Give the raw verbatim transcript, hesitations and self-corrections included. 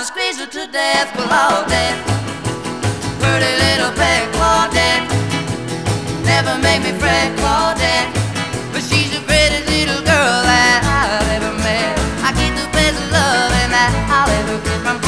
squeeze her to death, Claudette. Pretty little pet, Claudette. Never make me fret, Claudette. But she's the prettiest little girl that I've ever met. I get the best of love and that I'll ever get from